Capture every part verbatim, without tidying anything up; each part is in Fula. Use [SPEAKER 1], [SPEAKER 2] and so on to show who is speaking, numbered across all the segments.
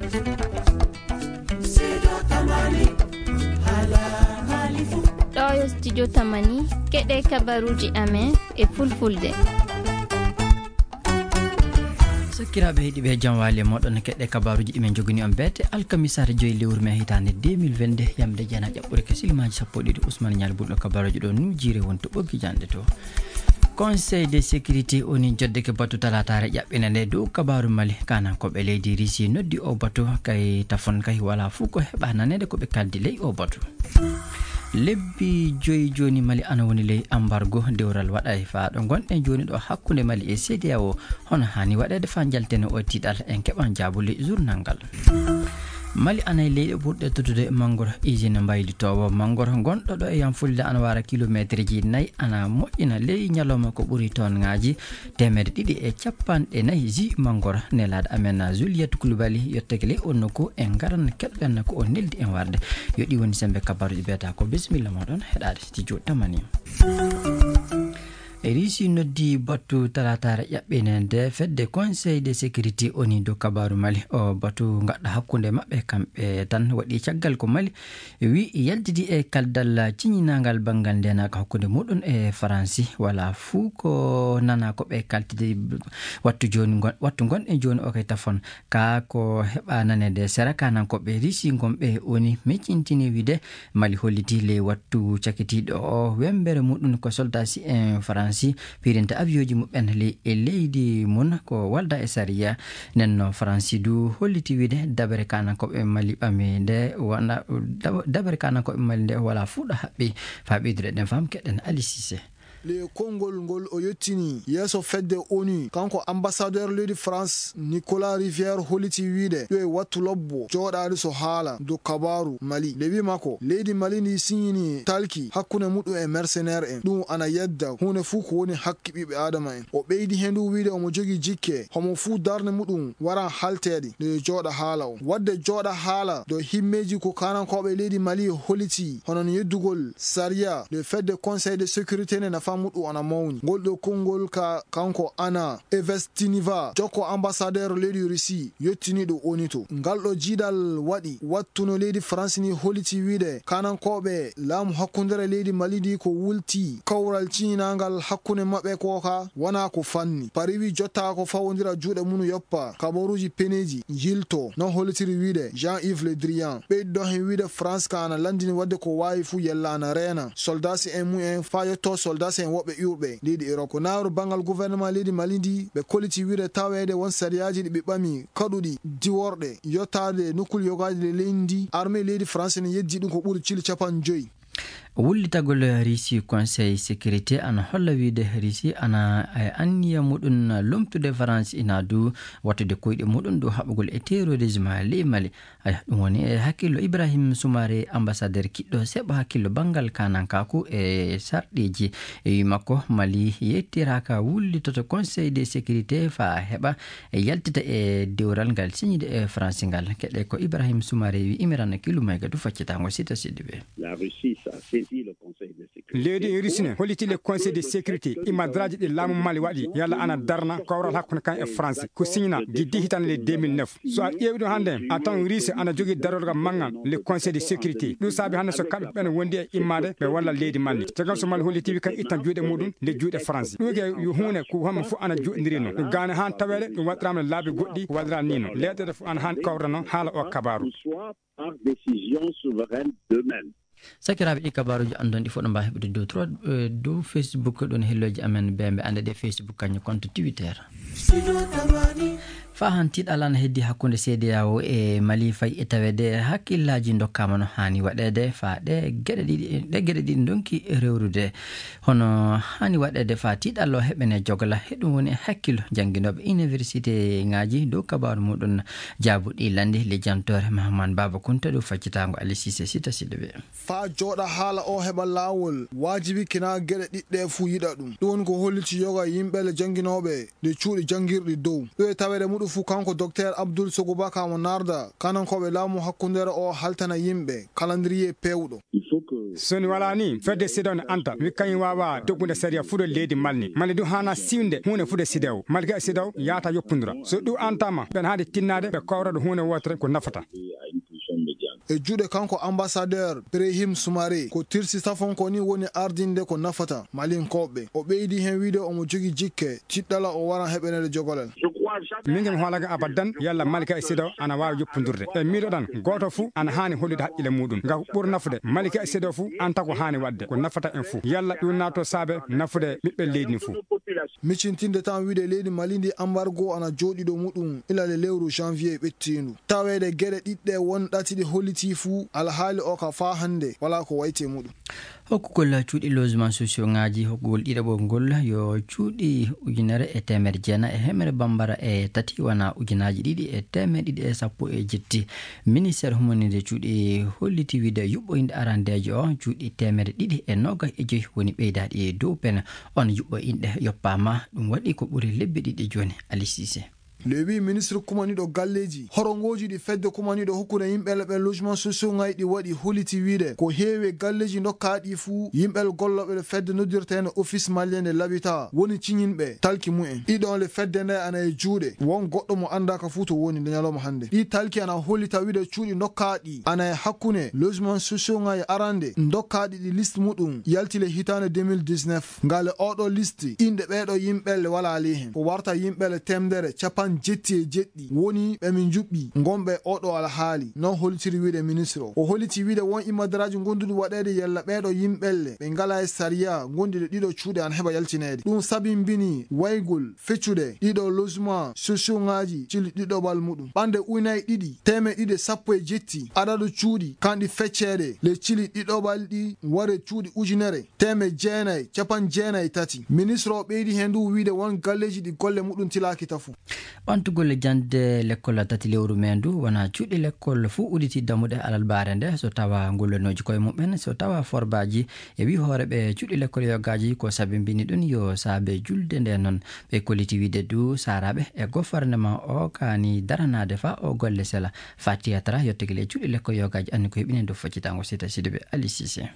[SPEAKER 1] ɗo yo studio tamani keɗe kabaruji amen e fulfulde.
[SPEAKER 2] sakiraɓe heeɗiɓe jam wali moɗon keɗɗe kabaruji ɗimen jogani on beete alkamisare joyi lewru me hitande deux mille vingt-deux yamde jeena ƴaɓɓure kesilmaji sappo ɗiɗi ousmane ñal bulɗo kabaruji ɗo nu jiire wonto ɓoggi jande to. conseil de sécurité oni joddeke batu talatare ƴaɓɓina nde dow kabaru mali kanankoɓe leydi Russie noddi o batu kay tafon kay wala fuu ko heɓa nanede koɓe kaldi ley o batu. lebbi joyi joni Mali ana woni ley embargo dewral waɗay fa ɗo gonɗen joni ɗo hakkude Mali e C D A O hono hani waɗede fa jaltene o tiɗal en keɓan jabule journal ngal. Mali anay leyɗe ɓurɗe tottude mangoro usine mbaylitowo mangoro gonɗo ɗo e yanfulde ana wara kilométre ji nayyi ana moƴƴina ley ñalawma ko ɓuuri ton ngaji temedde ɗiɗi e capanɗe nayyi ji mangoro nelaɗo amen Juliette Coulibaly yetteke ley on nokku en garan keɗɗen ko o neldi en warde yo ɗi woni sembe kabaruji beta ko bisimilla moɗon heɗade studio tamani. Russie noddi batu talatare ƴaɓɓinede fedde conseil de sécurité oni dow kabaru Mali o batu gadda hakkunde mabɓe kamɓe tan waɗi caggal ko Mali wi yaljidi e kaldal ciñinagal bangal ndenaka hakkunde muɗum e France wala fuu ko nana ko ɓe kaltide wattu joni wattu gonɗe joni o kay tafon ka ko heɓa nanede sera kanankoɓe Russie gomɓe oni meccintini wide Mali holliti le wattu cakitiɗo o wembere muɗum ko soldasi en France pirinta avioji muɓen le e leydi mun ko walda e sariya nenno France du holliti wide dabere kanankoɓe Mali ɓami nde wona dabere kanankoɓe Mali nde wala fuuɗo haɓɓi fa ɓeydude ɗen fam keɗen Ali Cissé.
[SPEAKER 3] le kongol ngol o yettini yeso fedde ONU kanko ambassadeur leydi France Nicolas Rivière holiti wiide yo e wattu lobbo joɗaɗi so haala do kabaru Mali le wi mako leydi Mali ndi signini talki hakkunde muɗum e mercenaire en ɗum ana yedda hunde fuu ko woni hakki ɓiɓɓe adama en o ɓeydi hen ndu wiide omo jogi jikke homo fuu darde muɗum wara haltede nde joɗa haala o wadde joɗa haala do himmeji ko kanankoɓe leydi Mali holiti honon yeddugol saria le fedde conseil de sécurité ne nafa muɗu ana mawni ngol ɗo kongol ka kanko Ana Evestiniva jokko ambassadeur leydi Russie yettiniɗo oni to ngal ɗo jiidal waɗi wattuno leydi France ni holiti wiide kanankoɓe laamu hakkundere leydi Mali ndi ko wulti kawral ciñinagal hakkunde maɓɓe ko ka wona ko fanni pari wi jotta ko fawodira juuɗe mum yoppa kabaruji peneji jilto non holitiri wiide Jean-Yves Le Drian ɓeydo hen wiide France ka ana landini wadde ko wawi fu yella ana reena soldasi en mu en fa yetto soldasi en woɓɓe ƴurɓe leydi Europe ko nawru bangal gouvernement leydi Mali ndi ɓe koliti wiide tawede won sariyaji ɗi ɓe ɓami kaɗuɗi diworɗe yottade nokkul yogaji le leydi ndi armée leydi France ne yeddi ɗum ko ɓuuri cili capan joyyi wullitagol Russie conseil sécurité ana holla wiide Russie ana anniya muɗum lomtude France ina du wattude koyɗe muɗum dow haɓugol e terrorisme ley Mali aya ɗum woni e hakkillo Ibrahim Soumaré ambassadeur kiɗɗo seɓa hakkillo bangal kanankaku e sarɗiji e wi makko Mali yettiraka wullitoto conseil de sécurité fa heɓa e yaltita e dewral ngal signide e France ngal keɗe ko Ibrahim Soumaré wi imiran killu mayga du faccitango sita sidde ɓe.
[SPEAKER 4] La Russie sa le conseil de sécurité
[SPEAKER 5] leydi Russie holiti le conseil de sécurité imadraji ɗi laamu Mali waɗi yalla ana darna kawral hakkunde kan e France ko signina giddi hitande le deux mille neuf so a ƴeewi ɗum hande en tant Russie ana jogui darorga maggal le conseil de sécurité ɗum saabi hande so kamɓe ɓen wondi e immade ɓe walla leydi Mali cagam so Mali holliti wi kan ittan juuɗe muɗum le juuɗe France ɗum ke yo hunde ko hamma fof ana joɗidiri no ɗum gane han tawede ɗum waɗirama le laabi goɗɗi waɗira ni no leɗɗede fof ana han kawra noon haala o kabaru
[SPEAKER 4] par décision souveraine d'eux-mêmes.
[SPEAKER 2] sakiraɓe ɗi kabaruji andon ɗi foɗo mba heɓude dow trois dow Facebook ɗon helloji amen ɓe ɓe ande ɗe Facebook kañum compte Twitter fa han tiɗal ana heddi hakkunde C D A O e Mali fayi e tawede hakkillaji dokkama no hani waɗede fa ɗe gueɗe ɗiɗi ɗe gueɗe ɗiɗi donki rewrude hono hani waɗede fa tiɗal o heɓene jogla heɗum woni hakkillo jangguinoɓe université ngaji dow kabaru muɗum jaabuɗi landi le jantore Mahamane Baba Kunta ɗo faccitago Ali Cissé sita siɗe ɓe
[SPEAKER 3] fa joɗa haala o heɓa lawol wajibi kina gueɗe ɗiɗɗe fu yiɗa ɗum ɗum woni ko holliti yoga yimɓe le jangguinoɓe le cuuɗi janguirɗi dow ɗo e tawede muɗum goɗɗo fu kanko docteur Abdoul Sogobaka mo narda kanan koɓe laamu hakkundere o haltana yimɓe calendrier pewɗo.
[SPEAKER 5] soni wala ni fedde sidawne anta wi kañum wawa doggude sariya fuɗo leydi malni mali du hana siwde hunde fude sidaw malga sidaw yaata yoppodira so ɗum antama ɓen haade tinnade ɓe kawrade hunde wotere ko nafata.
[SPEAKER 3] e juuɗe kanko ambassadeur Brahim Soumaré ko tirsi safon ko ni woni ardinde ko nafata malinkoɓe. o ɓeydi hen wiide omo jogi jikke tiɗɗala o wara heɓenede jogolel.
[SPEAKER 5] mingem hoolaga abadan yalla malika e sidaw ana wawi yoppodurde e miɗoɗan goto fou ana hani hollude haqqille muɗum ngam ɓuuri nafude malika e sidaw fou anta ko hani wadde ko nafata en fou yalla ɗum nato saabe nafude ɓiɓɓe leydi ni fou.
[SPEAKER 3] miccintinde tan wiide leydi Mali ndi embargo ana jooɗi ɗo muɗum ilale lewru janvier ɓettindu tawede gueɗe ɗiɗɗe won ɗatiɗi holliti fuu alhaali o ka fa hande wala ko wayte muɗum.
[SPEAKER 2] hokkugol cuuɗi logement sociaux ngaji hokkugol ɗiɗaɓol ngol yo cuuɗi ujunere e temere jeena e hemere bambara e tati wona ujunaji ɗiɗi e temere ɗiɗi e sappo e jetti. ministére humanide cuuɗi holliti wiide yuɓɓoyde arandejo o cuuɗi temere ɗiɗi e nogas e joyi woni ɓeydaɗi e dow pene on yuɓɓoyinɗe yoppama ɗum waɗi ko ɓuuri lebbi ɗiɗi joni. Ali Cissé
[SPEAKER 3] le wi ministre kumaniɗo galleji horongoji ɗi fedde kumaniɗo hokkude yimɓele ɓe logement sociaux ngayi ɗi waɗi holiti wiide ko heewi galleji dokkaɗi fuu yimɓel golloɓe le fedde noddirtene office malien de l'habitat woni ciñinɓe talki mumen ɗiɗon le fedde nde ana e juuɗe won goɗɗo mo andaka fuu to woni nde ñalawma hande ɗi talki ana hollita wiide cuuɗi dokkaɗi ana e hakkunde logement sociaux ngayi arande dokkaɗi ɗi liste muɗum yaltile hitande deux mille dix-neuf ngale oɗo liste inde ɓeɗo yimɓelle wala li hen ko warta yimɓele temdere capan jetti e jeɗɗi woni ɓe min juɓɓi gonɓe oɗo alhaali non hollitiri wiide ministre o o holliti wiide won immadaraji gonduɗi waɗede yalla ɓeɗo yimɓelle ɓe ngala e sariya gondiɗe ɗiɗo cuuɗe an heɓa yaltinede ɗum sabimbini waygol feccude ɗiɗo logement sociaux ngaji cili ɗiɗoɓal muɗum ɓande ujunaje ɗiɗi teme ɗiɗi sappo e jetti aɗaɗo cuuɗi kanɗi feccede le cili ɗiɗoɓal ɗi ware cuuɗi ujunere teme jeenayi capan jeenayi tati. ministre o ɓeydi hen ndu wiide won galleji ɗi golle muɗum tilaki tafu.
[SPEAKER 2] ɓantugol jande l'école tati lewru men du wona cuuɗi l'école fuu uɗiti dammuɗe alal baare nde so tawa gollonoji koye mumen so tawa forbaji e wi hooreɓe cuuɗi l'école yogaji ko sabimbini ɗum yo saabe julde nde noon ɓe kolliti wiide du saraɓe e gouvernement o kani daranade fa o golle sela fa théâtre yettegele cuuɗi l'école yogaji anni ko heɓinen do faccitango sita sidiɓe Ali Cissé.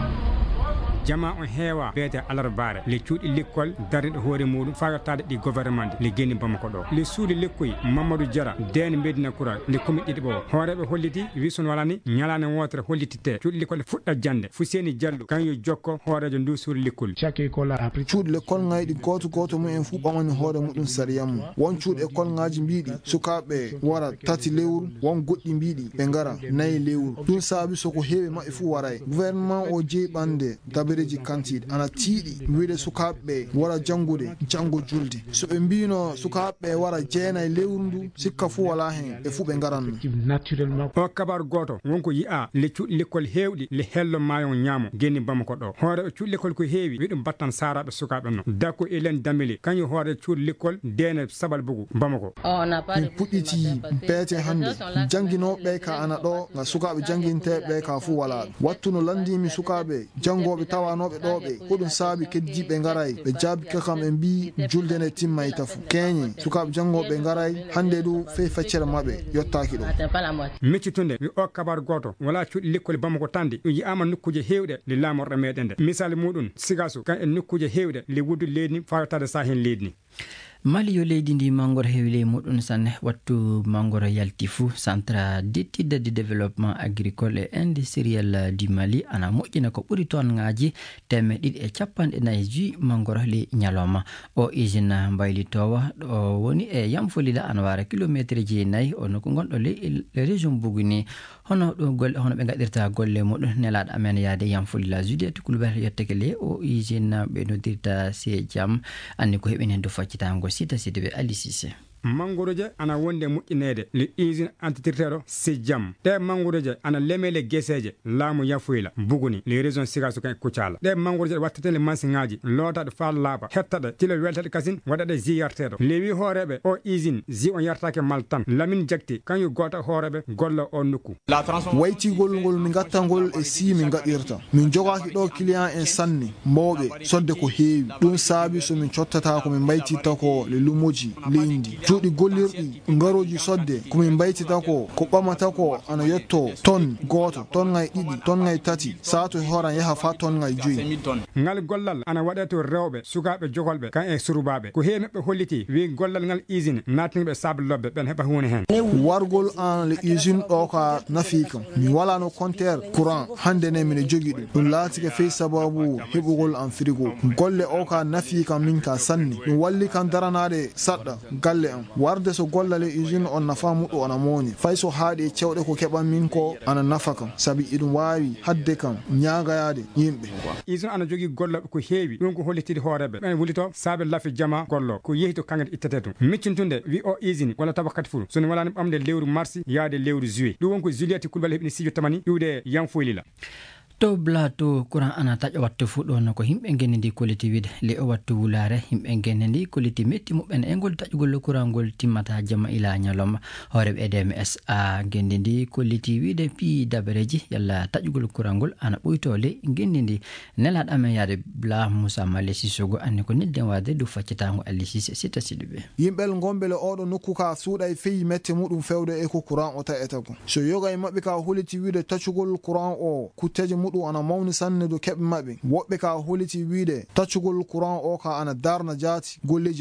[SPEAKER 5] jama on heewa beete alarbare le cuuɗi l'école darde hoore muɗum fa yottade ɗi gouvernement le geni Bamako ɗo le suudu lekkoy Mamadou Diara dene Medina Koura le commune ɗiɗi ɓo hooreɓe holliti wi son wala ni ñalane wotere hollititte cuuɗi l'école fuɗɗa jande Fuseni Diallo kañum jokko hoorejo ndu suudu l'école
[SPEAKER 3] cuuɗi l'école ngayi ɗi goto goto mumen fuu ɓamani hoore muɗum sariya mum won cuuɗi école ngaji mbiɗi sukaɓe wara tati lewru won goɗɗi mbiɗi ɓe ngara nayyi lewru ɗum saabi soko heewi mabɓe fuu waray gouvernement o jeeyi ɓande dabereji kantiɗe ana tiiɗi wiide sukaɓeɓe wara janngude janngo julde so ɓe mbino sukaɓeɓe wara jeenayi lewru ndu sikka fuu wala hen ɓe fuu ɓe ngaranno.
[SPEAKER 5] o kabaru goto wonko yi'a le cuuɗi l'école hewɗi le hello mayon ñaamo geni Bamako ɗo hooreɓe cuuɗi l'école ko heewi wi ɗum battan saraɓe sukaɓe no dakko Hélène Dameli kañum hoore cuuɗi l'école dene Sabal Bougou Bamako.
[SPEAKER 3] min puɗɗiti beete hande janguinoɓe ka ana ɗo ga sukaɓe janguinteɓe ka fuu wala wattu no landimi sukaɓe jangoɓe tawanoɓe ɗoɓe hoɗum saabi keddi ɓe garay ɓe jaabi kakam ɓe mbi julde nde timmay tafu keñe sukaɓe jangoɓe garay hande ɗu fey feccere mabɓe yottaki ɗo.
[SPEAKER 5] miccitunde wi o kabaru goto wala cuuɗi l'école Bamako tande ɗum yiyama nokkuje hewɗe le lamorɗo meɗen nde misali muɗum Sigassou kan en nokkuje hewɗe le wuddu leydi ni fawatade sa hen leydi ni.
[SPEAKER 2] Mali yo leydi ndi mangoro heewi ley muɗum sanne wattu mangoro yalti fuu centre d'étude de développement agricole et industriel du Mali ana moƴƴina ko ɓuri ton ngaji temme ɗiɗi e capanɗe nayyi juyi mangoro ley ñalawma o usine mbaylitowa ɗo woni e Yamfolila ana wara kilométre ji nayyi o nokku gonɗo ley région Bougou ni hono ɗo golle hono ɓe gaɗirta golle muɗum nelaɗo amen yaade Yamfolila Juliette Coulibaly yetteke le o usine ɓe noddirta Sejam anni ko heɓini hen do faccitango sita sidiɓe Ali Cissé.
[SPEAKER 5] mangoroje ana wonde moƴƴinede le usine entrepreneur Sejam ɗe mangoroje ana lemele gueseje laamu Yafuyla Buguni les régions Sigassou kan Kucala ɗe mangoroje wattete le masiŋaji lootaɗe fa laaɓa hettaɗe tila weltaɗe kasin waɗaɗe jiyarteɗo lewi hooreɓe o usine ji on yartake mal tan Lamine Diakti kañum goto hooreɓe golla o nokku
[SPEAKER 3] waytigol ngol min gattangol e si min gaɗirta min jogaki ɗo client en sanne mawɓe sodde ko heewi ɗum saabi somin cottata ko min mbaytitta ko le lumoji leydi cuuɗi gollirɗi ngaroji sodde komin mbaytita ko ko ɓamata ko ana yetto ton goto ton ngay ɗiɗi ton ngay tati sato horan yaha fa ton ngay joyi
[SPEAKER 5] ngal gollal ana waɗa to rewɓe sukaɓe jogolɓe kan e surubaɓe ko heewi ɓe holliti wi gollal ngal usine natiniɓe sable lobbe ɓen heɓa hunde hen
[SPEAKER 3] wargol an le usine ɗo ka nafi kam mi wala no compteur courant hande ne mine jogi ɗum ɗum laatike fey sababu heɓugol an frigo golle o ka nafi kam min ka sanni ɗum walli kan daranade saɗɗa galle an warde so gollale usine on nafa muɗo ana moni fay so haaɗi e cewɗe ko keɓan min ko ana nafa kam saabi iɗum wawi hadde kam ñagayade yimɓe
[SPEAKER 5] usine ana jogui golloɓe ko heewi ɗum ko hollitide hooreɓe ɓen wulito saabe lafi jama gollo ko yeehi to kangede ittete tum miccintunde wi o usine walla tawa kati fuu sono walani ɓamde lewru mars yaade lewru juillet ɗum wonko juillet kulbal heɓni studio tamani iwde yanfoylila
[SPEAKER 2] to blato kuran ana taƴa wattu fu ɗon ko himɓe genndi koliti wide le o wattu wulare himɓe genndi koliti metti muɓen e ngol taƴugol kurangol timmata jama ila ñalom horeɓe E D M S a genndi koliti wide pi dabareji yalla taƴugol kurangol ana ɓuytole genndi nelaɗo amen yaade bla Moussa Male Sissogo anni ko nidden wade du faccitango Ali Cissé sita siɗuɓe
[SPEAKER 3] yimɓel gombele oɗo nokku ka suuɗa e feyi mette muɗum fewde e ko courant o ta'eta ko so yoga e maɓɓe ka holiti wide taccugol courant o kutteje ɗum ana mawni sanne do keɓe maɓɓe woɓɓe ka holiti wiide taccugol courant o ka ana darna jaati golleji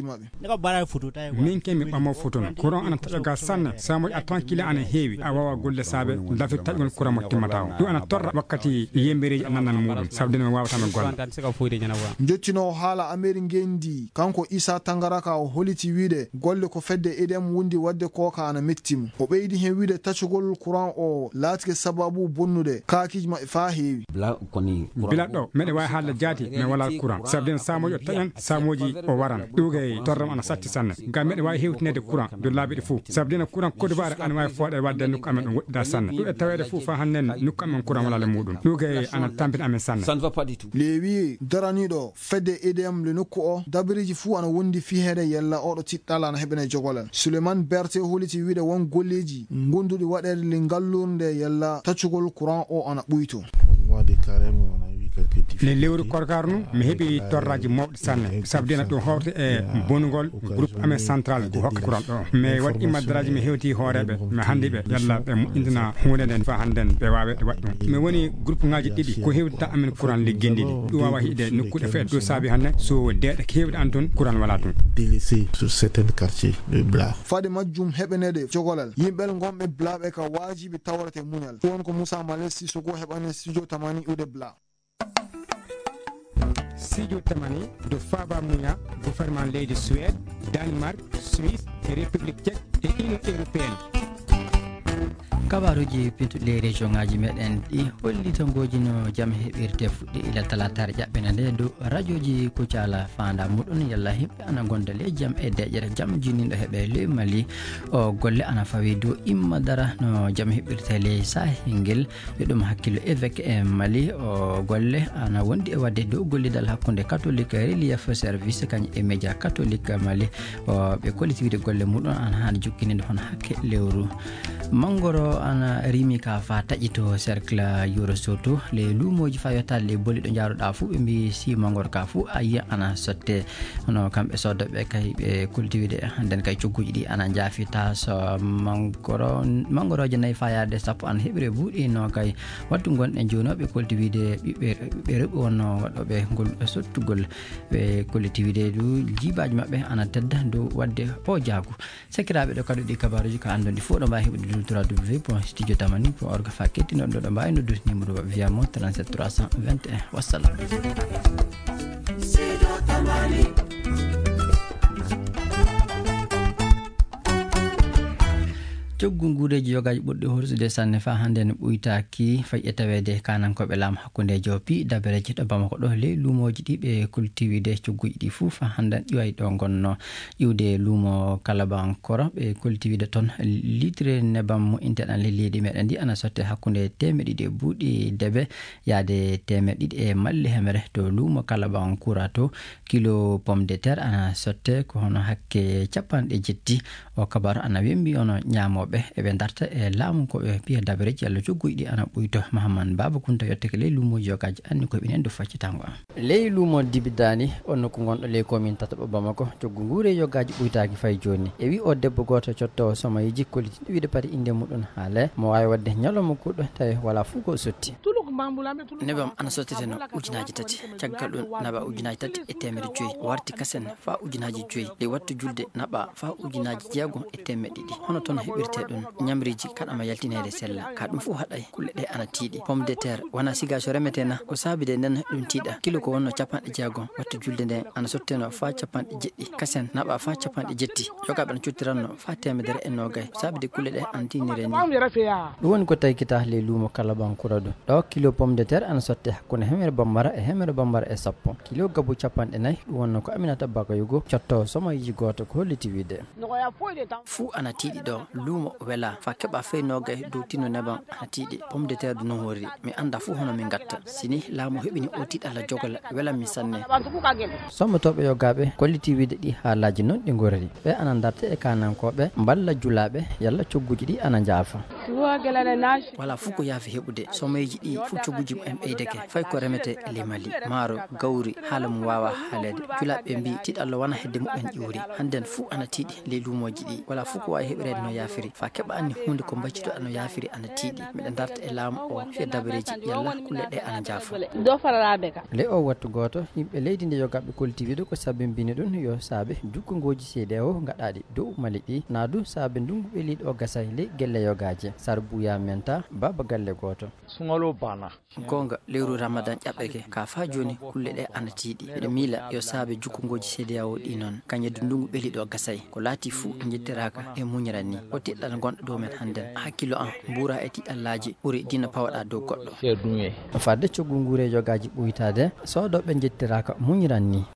[SPEAKER 3] maɓɓe
[SPEAKER 5] min kemi ɓamo fotono courant ana taƴa ga sanne samoji a tan kila ana heewi a wawa golle saabe lafi taƴugol courant mo timmata o ɗum ana torra wakkati yembereji a nannan muɗum sabde no wawatame golle
[SPEAKER 3] jottino haala ameri gendi kanko Issa Tangara ka o holiti wiide golle ko fedde edem wundi wadde ko ka ana mettimo o ɓeydi hen wiide taccugol courant o laatike sababu bonnude kakiji maɓɓe fa heewi
[SPEAKER 5] bilat ɗo meɗe wawi haalde jaati mi wala courant sabden samoji o taƴan samoji o waran ɗugay torram ana satti sanne gam meɗe wawi hewtinede courant do laabiɗe fou sabdena courant Côte d'Ivoire ana wawi fooɗe wadde nokku amen ɗum woɗɗida sanne ɗum e tawede fou fa hannen nokku amen courant walale muɗum ɗugay ana tampina amen sanne
[SPEAKER 3] lewi daraniɗo fedde edem le nokku o dabiriji fou ana wondi fi heede yalla oɗo tiɗɗala ana heɓene jogolal Souleymane Berté holiti wiide won golleji gonduɗi waɗede le ngallurde yalla taccugol courant o ana ɓuyto
[SPEAKER 5] le lewru korkarnu mi heeɓi torraji mawɗe sanne sabdena ɗum hawte e bonugol groupe amen central ko hokka courant ɗo mais waɗi immaddaraji mi hewti hooreɓe mi handiɓe yalla ɓe moƴƴintina hunde nden fa hannden ɓe wawede waɗ ɗum mi woni groupe ngaji ɗiɗi ko hewdita amen courant liggendi ɗi ɗum wawa hiide nokkuɗe feet ɗo saabi hanne so deeɗe kewɗe an toon courant wala toon
[SPEAKER 3] fade majjum heɓenede jogolal yimɓel gonɓe blaɓe ka wajiɓe tawrete muñal ɗon ko Moussa Male Sissogo heɓane studio tamani iwde bla
[SPEAKER 5] studio tamani do Faba Mouya gouvernement leydi Suède Danemark Suisse e République tchèque e Union européenne
[SPEAKER 2] kabaruji pintuɗe région ngaji meɗen ɗi holli tongoji no jaam heɓirte fuɗɗi ila talatare ƴaɓɓene nde dow radio ji kucala fanda muɗum yalla himɓe ana gonda le jaam e deƴƴere jaam jiniɗo heeɓe le Mali o golle ana fawi dow imma dara no jaam heɓirte le sahingel ɓe ɗum hakkille évêque e Mali o golle ana wondi e wadde dow gollidal hakkude catholique relief service kañum e média catholique Mali o ɓe kolliti wiide golle muɗum ana hani jukkinide hono hakke lewru mangoro ana rimi ka fa taƴito cercle Yoro Soto le lumoji fa yottade le boli ɗo jaaruɗa fuu ɓe mbi si mangoro ka fuu a yiya ana sotte hono kamɓe soddoɓe kay ɓe cultivide nden kay cogguji ɗi ana jaafita so mangoro mangoroje nayyi fa yaade sappo ana heɓire buuɗi no kay wattu gonɗen joni o ɓe cultivide ɓiɓɓe ɓe reɓi wonno waɗoɓe ngol sottugol ɓe cultivide du jibaji mabɓe ana tedda dow wadde o jaagu sekiraɓe ɗo kadi ɗi kabaruji ko andondi fof ɗo mbawi heɓude dow w point studio tamani point org fa kettinoɗo ɗo ɗo mbawi noddude numéro via mo trente-sept trois cent vingt et un wassalam. coggu nguureji yogaji ɓurɗi horsude sanne fa hande no ɓuytaki fayi e tawede kanankoɓe laam hakkude jopi dabereji ɗo Bamako ɗo ley luumoji ɗi ɓe cultivide cogguji ɗi fuu fa hande ƴiway ɗo gonno ƴiwde luumo Kalabankoro ɓe cultivide toon litre nebam mo inteɗan le leydi meɗen ndi ana sotte hakkude temeɗe ɗiɗi e buuɗi debe yaade temeɗe ɗiɗi e malli hemere to luumo Kalabankura to kilo pomme de terre ana sotte ko hono hakke capanɗe jetti o kabaru ana wembi ono ñaamo koɓe eɓe darta e laamu koɓe piya dabareji Allah joggoyɗi ana ɓuyto Mahamane Baba Kunta yotte ko ley luumoji yogaji anni koɓe nen do faccitango am ley luumo dibidani onno ko gonɗo ley commune Tataɓa Bamako joggu nguure yogaji ɓuytaki fay joni e wi o debbo goto cottowo somoyiji koliti wiide pati inde muɗum haale mo wawi wadde ñalawma kuɗɗo tawi wala fuu ko sotti nebam ana sotteteno ujunaji tati caggal ɗum naɓa ujunaji tati e temedde joyyi warti kasen fa ujunaji joyyi ley wattu julde naɓa fa ujunaji jeegom e temedde ɗiɗi hono toon heɓirte ɗum ñamriji kaɗama yaltinede sella ka ɗum fof haɗay kulle ɗe ana tiiɗi pomme de terre wona siga so remetena ko saabide nden ɗum tiiɗa kilo ko wonno capanɗe jeegom wattu julde nde ana sotteno fa capanɗe jeɗɗi kasen naɓa fa capanɗe jetti yogaɓe ana cottiranno fa temedere e nogay saabide kulle ɗe ana tinire ni ɗum woni ko tawi kita ley luumo Kalabankura ɗo ɗo kilo pomme de terre ana sotte hakkude hemere bambara e hemere bambara e sappo kilo gabbu capanɗe nayyi ɗum wonno ko Aminata Bakayugo cottowo somoyiji goto ko holliti wiide fuu ana tiiɗi ɗo luumo wela fa keɓa fey nogay dow tino nebam ana tiiɗi pomme de terre du non horri mi anda fuu hono min gatta sini laamu heɓini o tiiɗalla jogola wela mi sanne sommotoɓe yogaɓe kolliti wiide ɗi haalaji noon ɗi gorri ɓe ana darta e kanankoɓe mballa julaɓe yalla cogguji ɗi ana jaafa wala fuu ko yaafi heɓude somoyiji ɗi fuu cogguji en ɓeydeke fay ko remete limali maaro gawri haala mum wawa haalede julaɓe mbi tiiɗallo wona hedde muɓen ƴuuri hannden fuu ana tiiɗi ley luumoji ɗi wala fuu ko wawi heɓirede no yaafiri fa keɓa anni hunde ko baccitoɗa no yaafiri ana tiiɗi miɗen darta e laamu o fiya dabareji yalla kulle ɗe ana jaafa ley o wattu goto yimɓe leydi nde yogaɓe kolti wiide ko sabimbini ɗum yo saabe jukkongoji seede o gaɗaɗi dow mali ɗi naadu saabe ndungu ɓeliɗo o gasay ley gelle yogaji Sar Bouya Menta baba galle goto gonga lewru Ramadan ƴaɓɓeke ka fa joni kulle ɗe ana tiiɗi ɓeɗe miila yo saabe jukkongoji seede o ɗi noon kañƴe ndungu ɓeliɗo o gasay ko laati fuu jettiraka e muñira ni o tiɗɗal gonɗo dow men hannden hakkilo an ɓuura e tiɗɗallaji ɓuuri dina pawaɗa dow goɗɗo fadde coggu nguure yogaji ɓuytade soodoɓe jettiraka muñiran ni